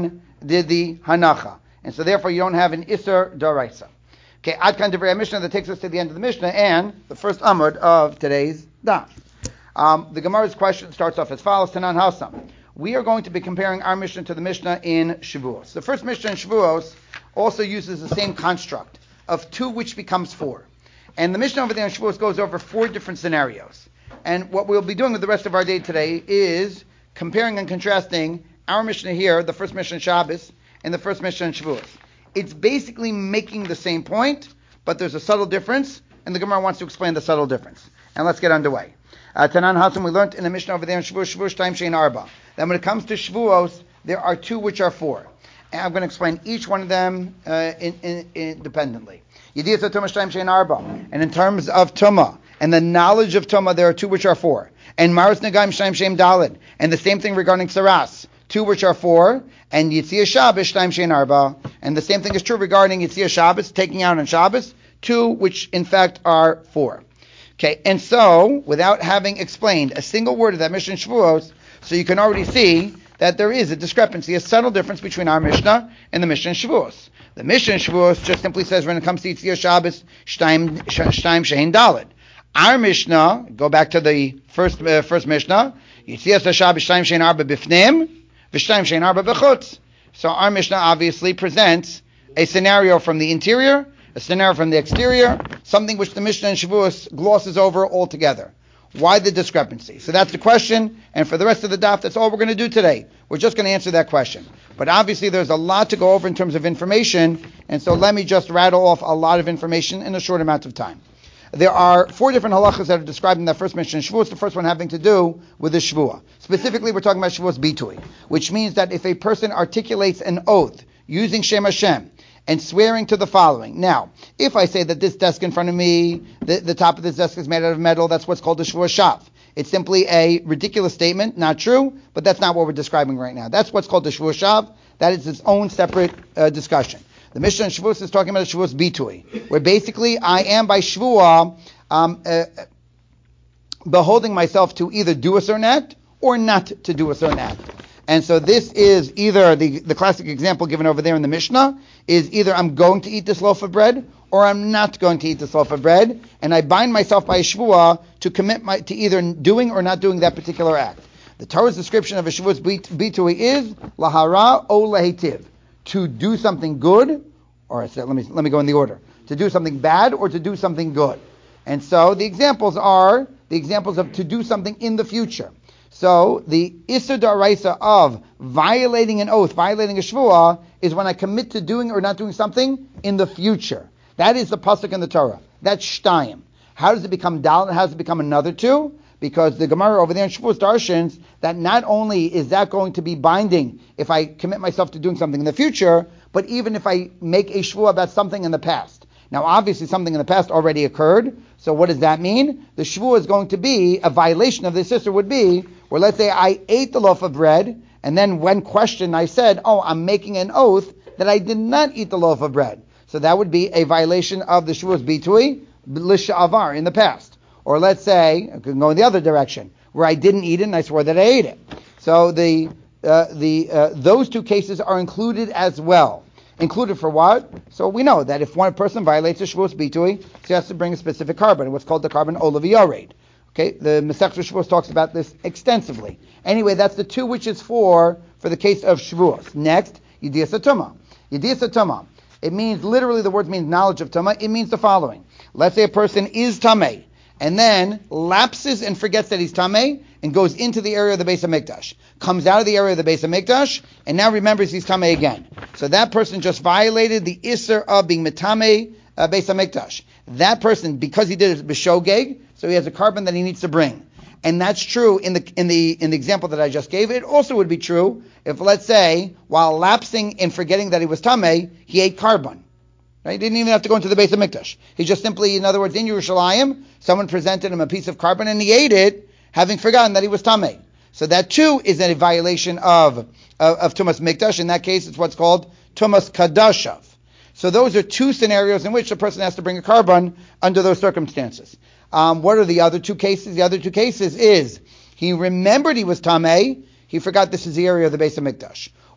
did the hanacha. And so therefore you don't have an Isser Daraisa. Okay, Ad Kan Divrei Mishnah, that takes us to the end of the Mishnah and the first Amud of today's Daf. Um, the Gemara's question starts off as follows, Tanan Hasam. We are going to be comparing our Mishnah to the Mishnah in Shavuos. The first Mishnah in Shavuos also uses the same construct of two which becomes four. And the Mishnah over there in Shavuos goes over four different scenarios. And what we'll be doing with the rest of our day today is comparing and contrasting our Mishnah here, the first Mishnah in Shabbos, and the first Mishnah in Shavuos. It's basically making the same point, but there's a subtle difference, and the Gemara wants to explain the subtle difference. And let's get underway. Uh, Tanan Hasim, we learned in the Mishnah over there in Shavuos, Shavuos Time Shein Arba, that when it comes to Shavuos, there are two which are four. And I'm going to explain each one of them uh, in, in, independently. Yediyas Tumah Time Shein Arba, and in terms of Tumah, and the knowledge of Tumah, there are two which are four. And Maros Negaim Shtaim Shem Dalid, and the same thing regarding Saras, two which are four, and Yitzia Shabbos Shtaim Shein Arba, and the same thing is true regarding Yitzia Shabbos, taking out on Shabbos, two which in fact are four. Okay, and so, without having explained a single word of that Mishnah in Shavuos, so you can already see that there is a discrepancy, a subtle difference between our Mishnah and the Mishnah in Shavuos. The Mishnah in Shavuos just simply says when it comes to Yitzia Shabbos, Shtaim Shein Dalid. Our Mishnah, go back to the first uh, first Mishnah, Yitzia Shabbos Shtaim Shein Arba Bifnim, V'Shtaim Shein Arba B'chutz. So our Mishnah obviously presents a scenario from the interior, a scenario from the exterior, something which the Mishnah in Shavuos glosses over altogether. Why the discrepancy? So that's the question, and for the rest of the daf, that's all we're going to do today. We're just going to answer that question. But obviously there's a lot to go over in terms of information, and so let me just rattle off a lot of information in a short amount of time. There are four different halachas that are described in that first Mishnah in Shavuos, the first one having to do with the Shavua. Specifically, we're talking about Shavuos Bitui, which means that if a person articulates an oath using Shem Hashem, and swearing to the following. Now, if I say that this desk in front of me, the, the top of this desk is made out of metal, that's what's called the Shavuos Shav. It's simply a ridiculous statement, not true, but that's not what we're describing right now. That's what's called the Shavuos Shav. That is its own separate uh, discussion. The Mishnah in Shavuos is talking about the Shavuos Bitui, where basically I am by Shavua um, uh, beholding myself to either do a certain act or not to do a certain act. And so this is either, the, the classic example given over there in the Mishnah, is either I'm going to eat this loaf of bread, or I'm not going to eat this loaf of bread, and I bind myself by a shvuah to commit my, to either doing or not doing that particular act. The Torah's description of a shvuah's bitui is, lahara o lehitiv, to do something good, or let me, let me go in the order, to do something bad or to do something good. And so the examples are, the examples of to do something in the future. So the Isser Daraisa of violating an oath, violating a shvuah, is when I commit to doing or not doing something in the future. That is the pasuk in the Torah. That's shtayim. How does it become dal? How does it become another two? Because the Gemara over there in Shavuos darshans that not only is that going to be binding if I commit myself to doing something in the future, but even if I make a shvuah about something in the past. Now, obviously, something in the past already occurred. So what does that mean? The shvuah is going to be, a violation of the sister would be, where let's say I ate the loaf of bread, and then when questioned, I said, oh, I'm making an oath that I did not eat the loaf of bread. So that would be a violation of the shvuah's bitui, l'sha'avar, in the past. Or let's say, I can go in the other direction, where I didn't eat it and I swore that I ate it. So the uh, the uh, those two cases are included as well. Included for what? So we know that if one person violates a shvuos bitui, he has to bring a specific carbon, what's called the carbon olav yared. Okay, the Masechta Shavuos talks about this extensively. Anyway, that's the two which is for for the case of Shavuos. Next, Yediyas Tumah. Yediyas Tumah. It means, literally the word means knowledge of Tumah. It means the following. Let's say a person is Tameh, and then lapses and forgets that he's Tameh, and goes into the area of the Beis HaMikdash, comes out of the area of the Beis HaMikdash, and now remembers he's Tameh again. So that person just violated the Isser of being Metameh uh, Beis HaMikdash. That person, because he did it b'shogeg, so he has a carbon that he needs to bring. And that's true in the in the in the example that I just gave. It also would be true if, let's say, while lapsing and forgetting that he was Tameh, he ate carbon. Right? He didn't even have to go into the Beis HaMikdash. He just simply, in other words, in Yerushalayim, someone presented him a piece of carbon and he ate it, having forgotten that he was Tameh. So that too is a violation of, of, of Tumas Mikdash. In that case, it's what's called Tumas Kadashav. So those are two scenarios in which a person has to bring a carbon under those circumstances. Um, what are the other two cases? The other two cases is he remembered he was Tameh, he forgot this is the area of the Beis HaMikdash.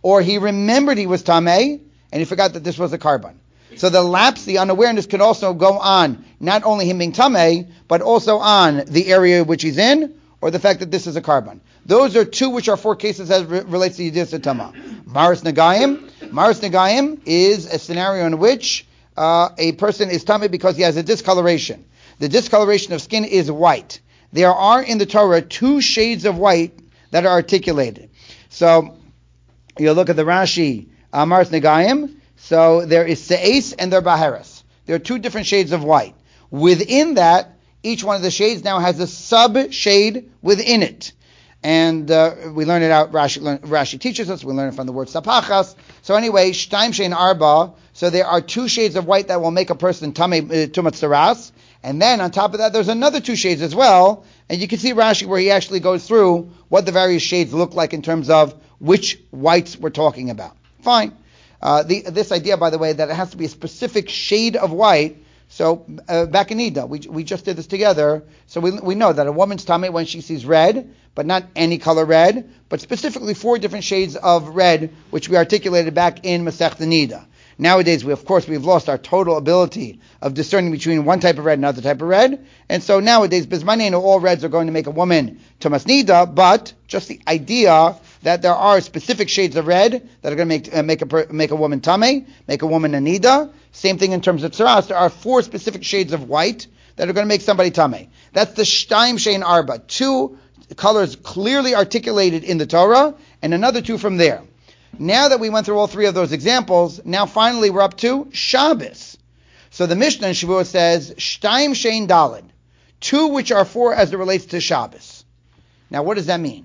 or he remembered he was tamei, and he forgot that this was a carbon. So the lapse, the unawareness, could also go on not only him being tamei, but also on the area which he's in, or the fact that this is a carbon. Those are two which are four cases as re- relates to Yedis Tama. Maris Nagayim. Maris Nagayim is a scenario in which uh, a person is tamei because he has a discoloration. The discoloration of skin is white. There are in the Torah two shades of white that are articulated. So you look at the Rashi, uh, Maris Nagayim. So there is Se'es and there Baharis. There are two different shades of white. Within that, each one of the shades now has a sub-shade within it. And uh, we learn it out, Rashi, learn, Rashi teaches us, we learn it from the word sapachas. So anyway, shtaim shein arba, so there are two shades of white that will make a person tamei uh, tumat saras. And then on top of that, there's another two shades as well. And you can see Rashi where he actually goes through what the various shades look like in terms of which whites we're talking about. Fine. Uh, the, this idea, by the way, that it has to be a specific shade of white. So uh, back in Ida, we we just did this together. So we we know that a woman's tamei when she sees red, but not any color red, but specifically four different shades of red, which we articulated back in Masechta Nida. Nowadays, we of course we've lost our total ability of discerning between one type of red and another type of red, and so nowadays, bismanenu, all reds are going to make a woman Tumas Nida, but just the idea that there are specific shades of red that are going to make uh, make a make a woman tamei, make a woman a nida. Same thing in terms of tzaras. There are four specific shades of white that are going to make somebody tamei. That's the shtaim shein arba. Two colors clearly articulated in the Torah, and another two from there. Now that we went through all three of those examples, now finally we're up to Shabbos. So the Mishnah in Shavuot says shtaim shein dalid, two which are four as it relates to Shabbos. Now what does that mean?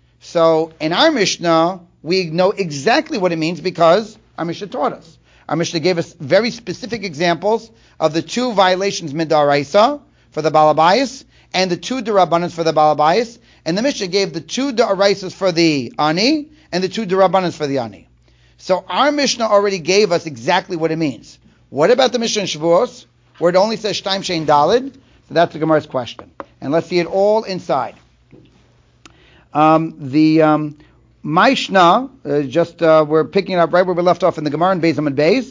So in our Mishnah, we know exactly what it means because our Mishnah taught us. Our Mishnah gave us very specific examples of the two violations midaraisa for the balabayas and the two derabanas for the balabayas. And the Mishnah gave the two deraisas for the ani and the two derabanas for the ani. So our Mishnah already gave us exactly what it means. What about the Mishnah in Shavuos, where it only says shtaim shein dalid? So that's the Gemara's question. And let's see it all inside. Um, the um, Mishnah, uh, just uh, we're picking it up right where we left off in the Gemara in Beis Amud Beis.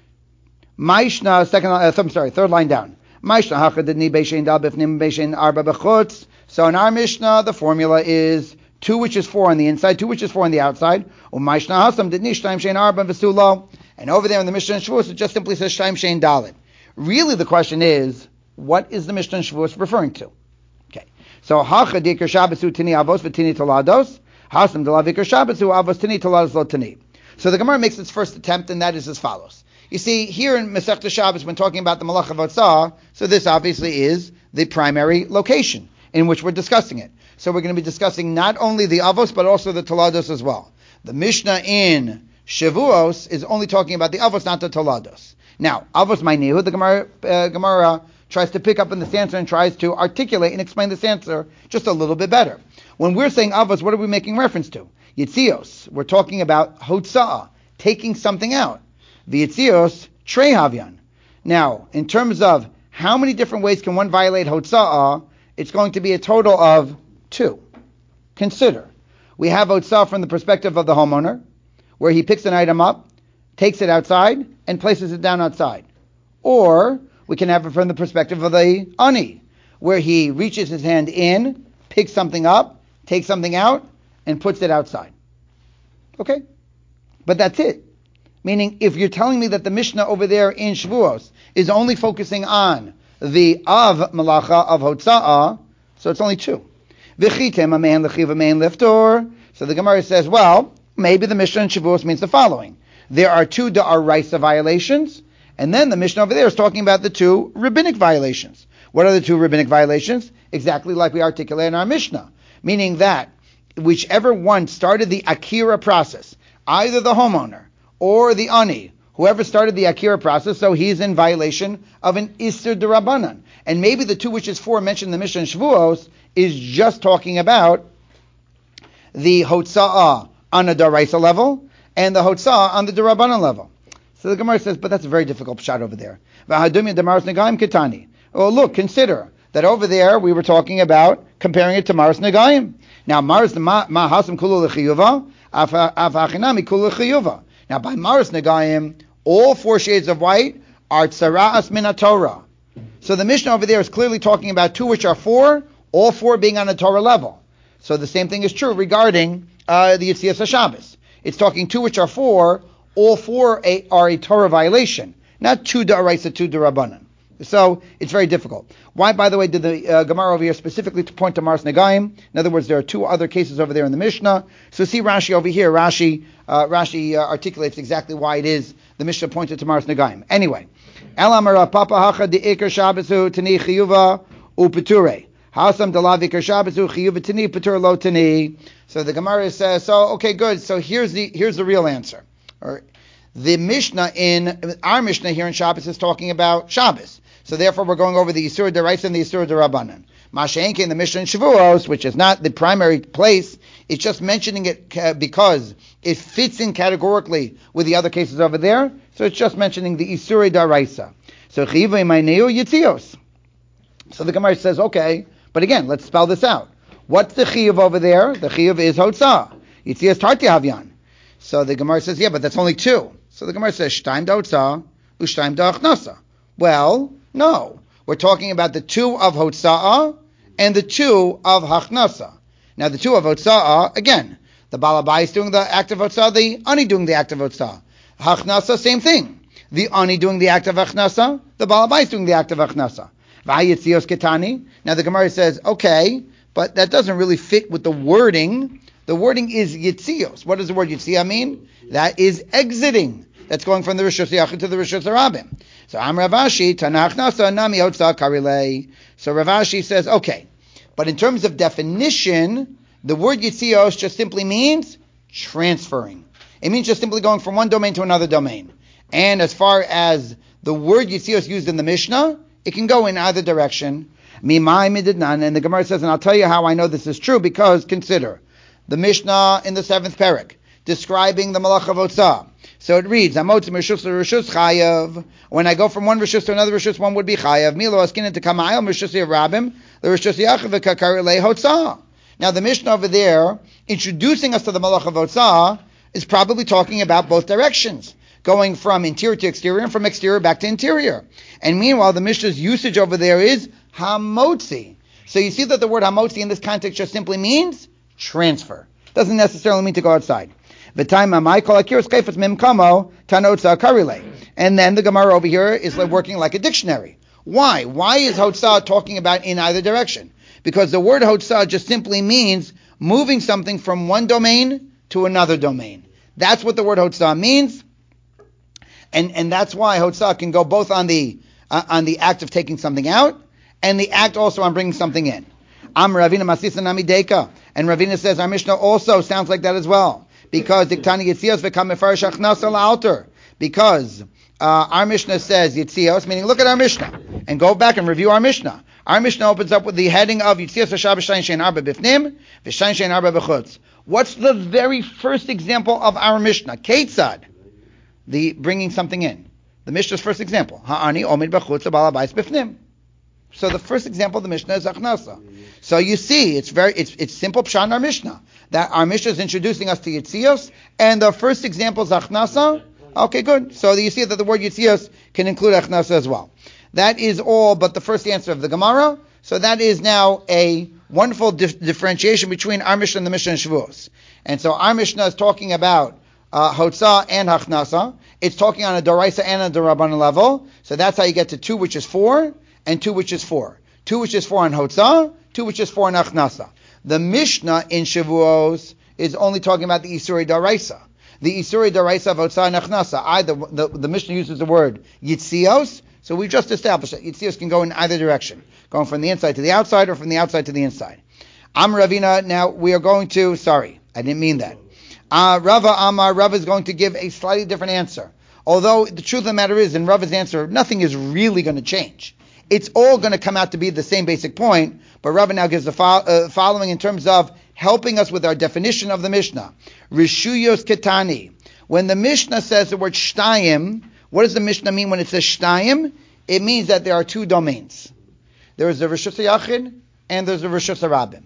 Mishnah, second, uh, I'm sorry, third line down. Mishnah hachadidni beishein dal bifnim beishein arba bechutz. So in our Mishnah, the formula is two which is four on the inside, two which is four on the outside. Mishnah hasam didni shtaim shein arba v'sulo. And over there in the Mishnah in Shavuos, it just simply says shtaim shein dalid. Really, the question is, what is the Mishnah in Shavuos referring to? So hacha dikar Shabbos tini avos v'tini tolados hasam delavikar Shabbos avos tini tolados lo tini. So the Gemara makes its first attempt, and that is as follows. You see, here in Masechta Shabbos, when talking about the Malach of Hotzah, so this obviously is the primary location in which we're discussing it. So we're going to be discussing not only the avos but also the tolados as well. The Mishnah in Shavuos is only talking about the avos, not the tolados. Now, avos ma'nihu, the Gemara, uh, Gemara tries to pick up in this answer and tries to articulate and explain this answer just a little bit better. When we're saying avos, what are we making reference to? Yitzios. We're talking about hotza'ah, taking something out. The Yitzios, trei havyan. Now, in terms of how many different ways can one violate hotza'ah, it's going to be a total of two. Consider. We have hotza'ah from the perspective of the homeowner, where he picks an item up, takes it outside, and places it down outside. Or we can have it from the perspective of the ani, where he reaches his hand in, picks something up, takes something out, and puts it outside. Okay? But that's it. Meaning, if you're telling me that the Mishnah over there in Shavuos is only focusing on the av malacha of hotza'ah, so it's only two. V'chitem a man lechiv a man liftor. So the Gemara says, well, maybe the Mishnah in Shavuos means the following. There are two da'araisa violations, and then the Mishnah over there is talking about the two rabbinic violations. What are the two rabbinic violations? Exactly like we articulate in our Mishnah. Meaning that whichever one started the akira process, either the homeowner or the ani, whoever started the akira process, so he's in violation of an Isser D'Rabbanan. And maybe the two which is four mentioned in the Mishnah in Shavuos is just talking about the Hotza'ah on a D'Oraisa level and the Hotza'ah on the D'Rabbanan level. So the Gemara says, but that's a very difficult shot over there. Oh, look, consider that over there we were talking about comparing it to Maris Nagayim. Now, Maris Ma Hasam Kulu L'Chiyuva, Avachinami kula chiyuva. Now, by Maris Negayim, all four shades of white are tzara'as min Torah. So the Mishnah over there is clearly talking about two which are four, all four being on a Torah level. So the same thing is true regarding uh, the Yitzias HaShabbos. It's talking two which are four, all four a, are a Torah violation, not two d'oraisa, two d'Rabbanan. So it's very difficult. Why, by the way, did the uh, Gemara over here specifically to point to Maris Negayim? In other words, there are two other cases over there in the Mishnah. So see Rashi over here. Rashi uh, Rashi uh, articulates exactly why it is the Mishnah pointed to Maris Negayim. Anyway, Elamara Papa Hacha de Iker Shabbasu Tani Chiyuva Upeture. Hasam Dalav Iker Shabbasu Chiyuva Tani Petur Lo Tani. So the Gemara says, so okay, good. So here's the here's the real answer. Or, the Mishnah in our Mishnah here in Shabbos is talking about Shabbos. So therefore, we're going over the Yisur D'Oraisa and the Yisur D'Rabbanan. Masha'enke in the Mishnah in Shavuos, which is not the primary place, it's just mentioning it because it fits in categorically with the other cases over there. So it's just mentioning the Yisur D'Oraisa. So Chiyuv Maineu Yitzios. So the Gemara says, okay, but again, let's spell this out. What's the Chiyuv over there? The Chiyuv is Hotzah. Yitzios Tarti Havyan. So the Gemara says, yeah, but that's only two. So the Gemara says, Shtaim D'Hotzah, Ushtaim D'Achnasa. Well, no. We're talking about the two of Hotza'ah and the two of Hachnasa. Now, the two of Hotza'ah, again, the Balabai is doing the act of Hotza'ah, the Ani doing the act of Hotza'ah. Hachnasa, same thing. The Ani doing the act of Hachnasa, the Balabai is doing the act of Hachnasa. V'ayitzios ketani. Now, the Gemara says, okay, but that doesn't really fit with the wording. The wording is Yitzios. What does the word Yitzia mean? That is exiting. That's going from the Rishus Yachid to the Rishus Harabim. So Am Rav Ashi, Tanach Nasa, Nami Hotzah Karilei. So Rav Ashi says, okay, but in terms of definition, the word Yitzios just simply means transferring. It means just simply going from one domain to another domain. And as far as the word Yitzios used in the Mishnah, it can go in either direction. Mimai mididnan, and the Gemara says, and I'll tell you how I know this is true, because consider, the Mishnah in the seventh parak, describing the Malach of Hotzah. So it reads, Amotz Rishus Rishus Chayav. When I go from one Rishus to another Rishus, one would be Chayav. Milo Askin to Kamayel Rishus Rabim, the Rishus Yachav Kakarele Hotzah. Now the Mishnah over there, introducing us to the Malach of Hotzah, is probably talking about both directions, going from interior to exterior and from exterior back to interior. And meanwhile, the Mishnah's usage over there is Hamotzi. So you see that the word Hamotzi in this context just simply means transfer. Doesn't necessarily mean to go outside. And then the Gemara over here is like working like a dictionary. Why? Why is Hotzah talking about in either direction? Because the word Hotzah just simply means moving something from one domain to another domain. That's what the word Hotzah means. And and that's why Hotzah can go both on the uh, on the act of taking something out and the act also on bringing something in. Am Ravina Masisa Nami Deka. And Ravina says our Mishnah also sounds like that as well. Because Diktani Yitzios v'kam mefarish achnasa la'alter. Because uh, our Mishnah says Yitzios, meaning look at our Mishnah and go back and review our Mishnah. Our Mishnah opens up with the heading of Yitzios v'shav v'shayin shein arba bifnim v'shayin shein arba b'chutz. What's the very first example of our Mishnah? Ketzad, the bringing something in. The Mishnah's first example. Ha'ani omid b'chutz b'alabais bifnim. So the first example of the Mishnah is achnasa. So you see, it's very it's it's simple pshat in our Mishnah. That our Mishnah is introducing us to Yitzios, and the first example is Achnasa. Okay, good. So you see that the word Yitzios can include Achnasa as well. That is all but the first answer of the Gemara. So that is now a wonderful dif- differentiation between our Mishnah and the Mishnah in Shavuos. And so our Mishnah is talking about uh, Hotzah and Achnasa. It's talking on a Doraisa and a D'Rabbanan level. So that's how you get to two, which is four, and two, which is four. Two, which is four on Hotzah, two, which is four on Achnasa. The Mishnah in Shavuos is only talking about the Isuri Daraisa. The Isuri Daraisa of Hotzah and Achnasa. Either the, the Mishnah uses the word Yitzios, so we just established that Yitzios can go in either direction, going from the inside to the outside or from the outside to the inside. Am Ravina, now we are going to, sorry, I didn't mean that. Uh, Rava Amar, Rava is going to give a slightly different answer. Although the truth of the matter is, in Rava's answer, nothing is really going to change. It's all going to come out to be the same basic point, but Rava now gives the fo- uh, following in terms of helping us with our definition of the Mishnah. Rishuyos ketani. When the Mishnah says the word shtayim, what does the Mishnah mean when it says shtayim? It means that there are two domains. There is the Rishus Yachid and there's the Rishus Harabim.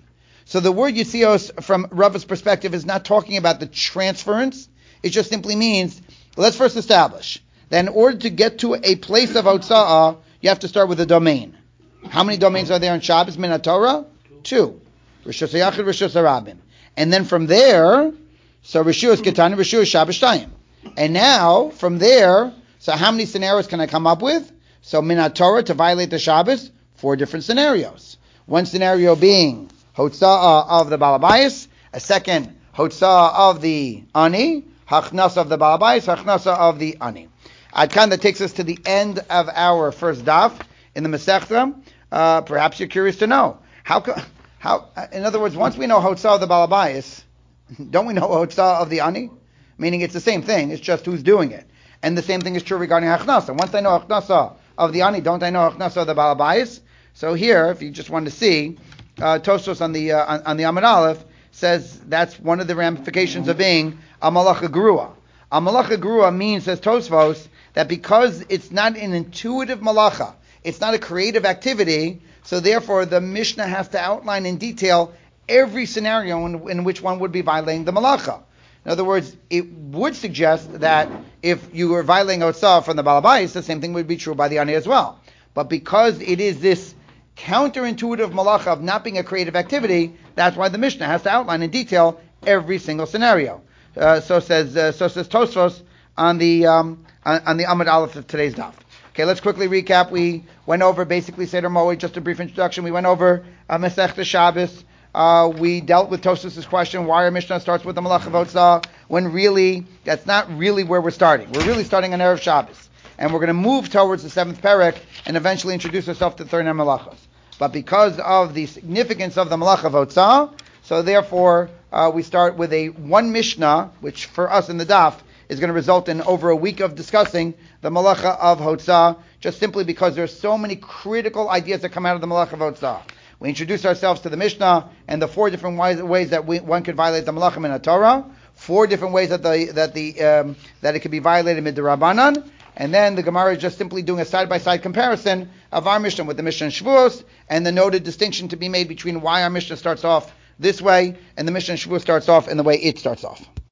So the word Yitzios from Rava's perspective is not talking about the transference. It just simply means, let's first establish that in order to get to a place of Hotza'ah, you have to start with a domain. How many domains are there in Shabbos min Torah? Two. Rishus HaYachid, Rishus HaRabim. And then from there, so Rishus Ketana, Rishus Shabbos Shtayim. And now, from there, so how many scenarios can I come up with? So min Torah, to violate the Shabbos, four different scenarios. One scenario being Hotza'ah of the Balabayas, a second Hotza'ah of the Ani, Hachnasa of the Balabayas, Hachnasa of the Ani. Adkan, that takes us to the end of our first daf in the Masechta. Uh, perhaps you're curious to know. How, how, in other words, once we know Hotza'ah of the Balabayas, don't we know Hotza'ah of the Ani? Meaning it's the same thing, it's just who's doing it. And the same thing is true regarding Hachnasa. Once I know Hachnasa of the Ani, don't I know Hachnasa of the Balabayas? So here, if you just want to see, uh, Tosfos on the uh, on, on the Amud Aleph says that's one of the ramifications of being a Malacha Gerua. A Malacha Gerua means, says Tosfos, that because it's not an intuitive Malacha, it's not a creative activity, so therefore the Mishnah has to outline in detail every scenario in, in which one would be violating the Malacha. In other words, it would suggest that if you were violating Hotza'ah from the Balabayas, the same thing would be true by the Ani as well. But because it is this counterintuitive malacha of not being a creative activity, that's why the Mishnah has to outline in detail every single scenario. Uh, so says uh, so says Tosfos on the um, on, on the Amud Aleph of today's daf. Okay, let's quickly recap. We went over basically Seder Moed, just a brief introduction. We went over uh, Masechta Shabbos. Uh, we dealt with Tosfos' question, why our Mishnah starts with the Malach of Hotza'ah, when really, that's not really where we're starting. We're really starting on Erev Shabbos. And we're going to move towards the seventh parak and eventually introduce ourselves to the thirty-nine malachos. But because of the significance of the Malach of Hotza'ah, so therefore uh, we start with a one Mishnah, which for us in the daf is going to result in over a week of discussing the Malacha of Hotza'ah, just simply because there's so many critical ideas that come out of the Malach of Hotza'ah. We introduce ourselves to the Mishnah and the four different ways, ways that we, one could violate the Malachim in a Torah, four different ways that the that the um, that it could be violated mid-Rabbanan, and then the Gemara is just simply doing a side-by-side comparison of our Mishnah with the Mishnah in Shavuos, and the noted distinction to be made between why our Mishnah starts off this way and the Mishnah in Shavuos starts off in the way it starts off.